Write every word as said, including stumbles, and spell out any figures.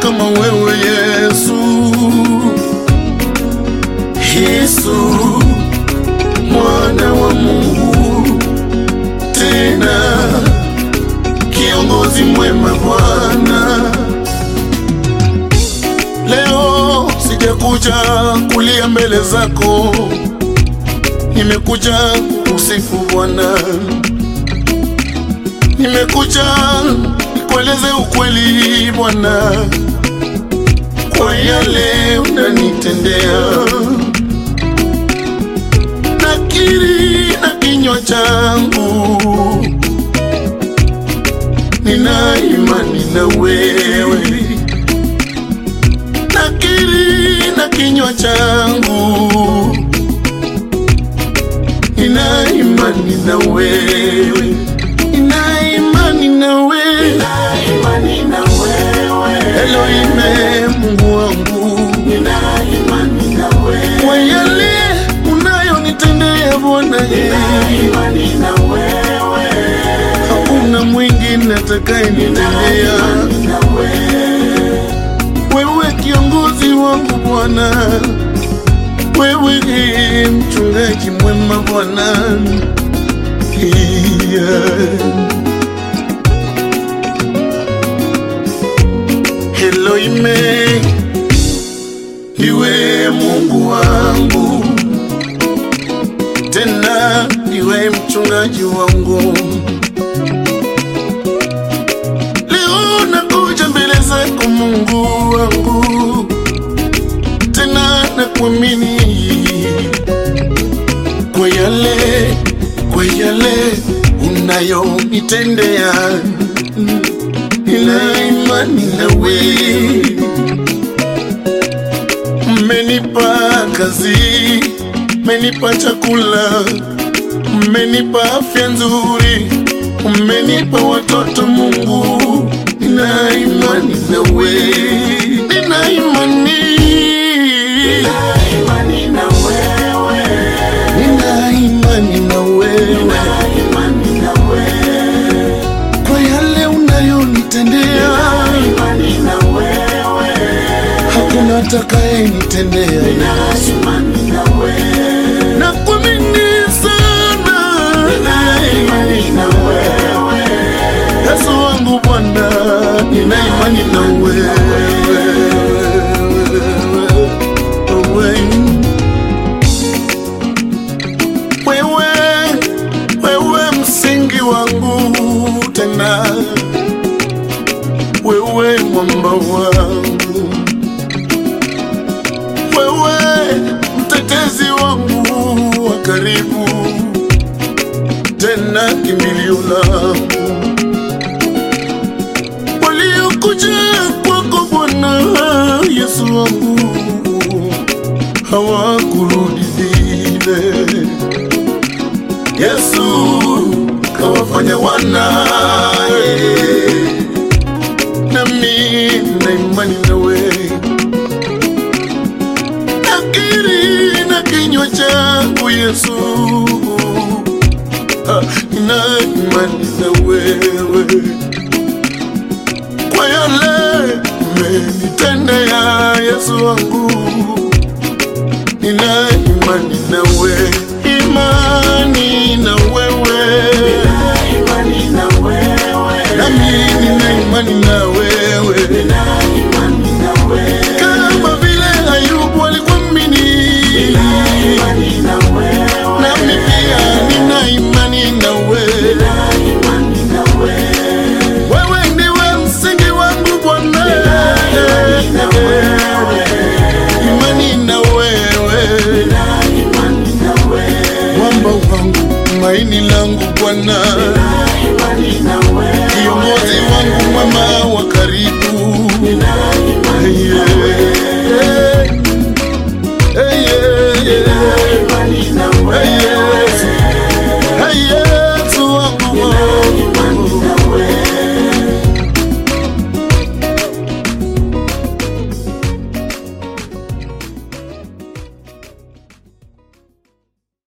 kama wewe Yesu. Yesu mwana wa Mungu, tena kiongozi mwema Bwana. Leo sijakuja kulia mbele zako, nimekuja kusifu Bwana. Nimekuja nikueleze ukweli Bwana, kwa yale unanitendea. Nakiri na kinywa changu, nina imani na wewe. Nakiri na kinywa changu, nina imani na wewe. Nina imani na wewe, nina imani na wewe. Elohim, Mungu wangu, nina imani na wewe. Kwa yale unayonitendea Bwana, nina imani na wewe. Hakuna mwingine atakayenitendea. Wewe kiongozi wangu Bwana, wewe mchungaji mwema Bwana. Elohim, niwe Mungu wangu, tena niwe mchungaji wangu. Leo nakuja mbele zako Mungu wangu, tena nakuamini kwa yale kwa yale unayonitendea. Nina imani nawe. Mmenipa kazi, mmenipa chakula, mmenipa afya nzuri, mmenipa watoto Mungu. Nina imani nawe. Nina imani, nina imani na wewe. Nina imani na wewe. Nina imani na wewe. Kwa yale unayonitendea. Nina imani na wewe. Hakuna atakayenitendea. Nina imani na wewe. Nakuamini sana. Nina imani na wewe. Yesu wangu Bwana, nina imani na wewe. Wangu tena, wewe mwamba wangu, wewe mtetezi wangu wa karibu, tena kimbilio langu. Waliokuja kwako Bwana Yesu wangu, hawakurudi vile. Yesu kawafanya wanae, nami na imani nawe. Nakiri na kinywa changu Yesu, nina imani na wewe. Kwa yale umenitendea Yesu wangu, nina imani nawe. Imani nawe.